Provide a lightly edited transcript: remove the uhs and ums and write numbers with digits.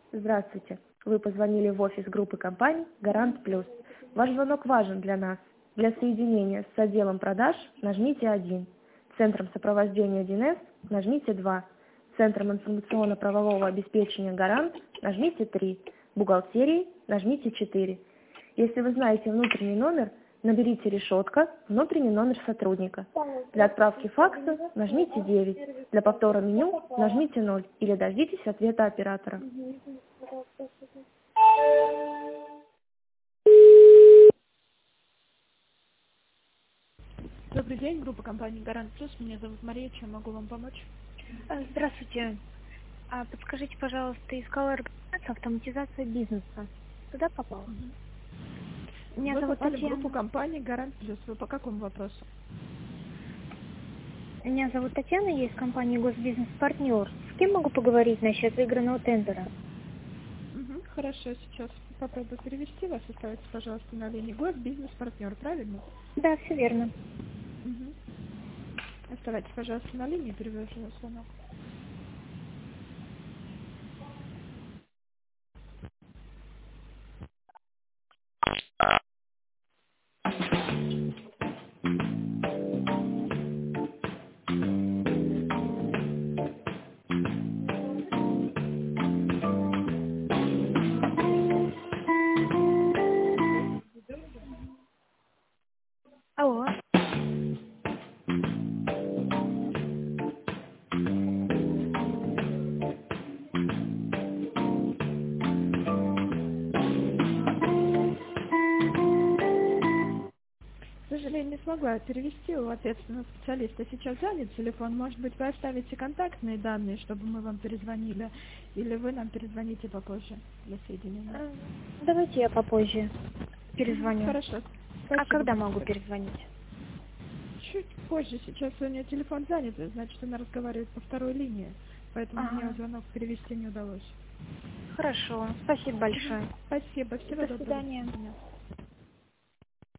Здравствуйте. Вы позвонили в офис группы компаний «Гарант Плюс». Ваш звонок важен для нас. Для соединения с отделом продаж нажмите 1. Центром сопровождения 1С нажмите 2. Центром информационно-правового обеспечения «Гарант» нажмите 3. Бухгалтерией нажмите 4. Если вы знаете внутренний номер, наберите решетка, внутренний номер сотрудника. Для отправки факса нажмите 9. Для повтора меню нажмите 0 или дождитесь ответа оператора. Добрый день, группа компании «Гарант Плюс». Меня зовут Мария, чем могу вам помочь? Здравствуйте. Подскажите, пожалуйста, искала организацию автоматизация бизнеса. Туда попала? Меня Вы зовут попали в Татьяна. группу компании «Гарант Плюс». Вы по какому вопросу? Меня зовут Татьяна, я из компании «Госбизнес-партнер». С кем могу поговорить насчет выигранного тендера? Хорошо, сейчас попробую перевести вас. Оставайтесь, пожалуйста, на линии «Госбизнес-партнер», правильно? Да, все верно. Оставайтесь, пожалуйста, на линии, перевожу вас звонок. Алло. К сожалению, не смогла перевести у ответственного специалиста. Сейчас занят телефон. Может быть, вы оставите контактные данные, чтобы мы вам перезвонили, или вы нам перезвоните попозже для соединения. Давайте я попозже перезвоню. Хорошо. А Спасибо когда большое. могу перезвонить? Чуть позже. Сейчас у нее телефон занят, значит, она разговаривает по второй линии, поэтому мне звонок перевести не удалось. Хорошо. Спасибо большое. Спасибо. Всего До доброго. свидания. До свидания.